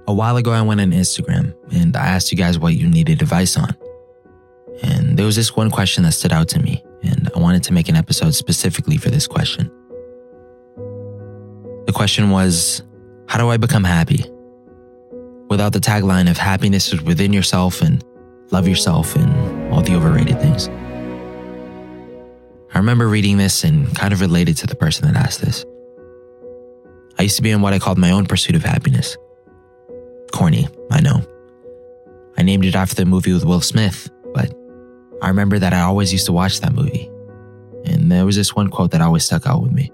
A while ago, I went on Instagram and I asked you guys what you needed advice on. And there was this one question that stood out to me, and I wanted to make an episode specifically for this question. The question was, how do I become happy? Without the tagline of happiness is within yourself and love yourself and all the overrated things. I remember reading this and kind of related to the person that asked this. I used to be in what I called my own pursuit of happiness. Corny, I know. I named it after the movie with Will Smith, but I remember that I always used to watch that movie. And there was this one quote that always stuck out with me.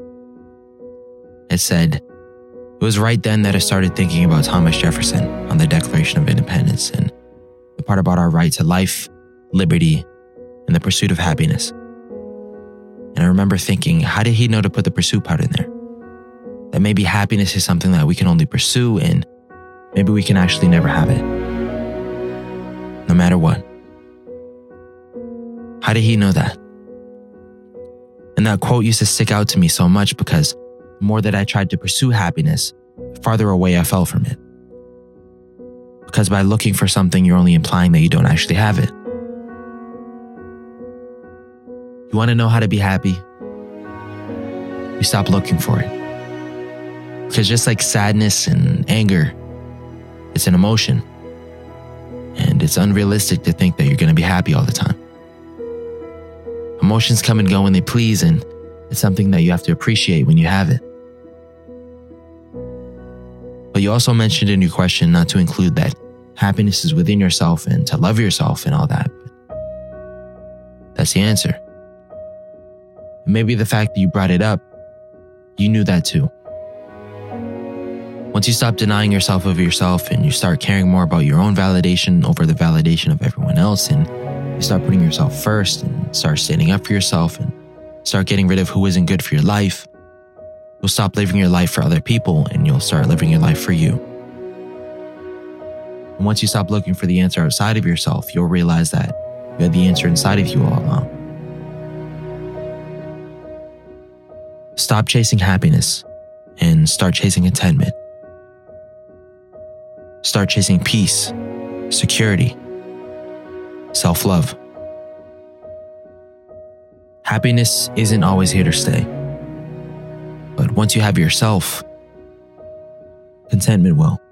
It said, "It was right then that I started thinking about Thomas Jefferson on the Declaration of Independence and the part about our right to life, liberty, and the pursuit of happiness." And I remember thinking, how did he know to put the pursuit part in there? That maybe happiness is something that we can only pursue and maybe we can actually never have it. No matter what. How did he know that? And that quote used to stick out to me so much because the more that I tried to pursue happiness, the farther away I fell from it. Because by looking for something, you're only implying that you don't actually have it. You want to know how to be happy? You stop looking for it. Because just like sadness and anger, it's an emotion. And it's unrealistic to think that you're going to be happy all the time. Emotions come and go when they please, and it's something that you have to appreciate when you have it. But you also mentioned in your question not to include that happiness is within yourself and to love yourself and all that. That's the answer. And maybe the fact that you brought it up, you knew that too. Once you stop denying yourself of yourself and you start caring more about your own validation over the validation of everyone else, and you start putting yourself first and start standing up for yourself and start getting rid of who isn't good for your life, you'll stop living your life for other people and you'll start living your life for you. And once you stop looking for the answer outside of yourself, you'll realize that you had the answer inside of you all along. Stop chasing happiness and start chasing contentment. Start chasing peace, security, self-love. Happiness isn't always here to stay. But once you have yourself, contentment will.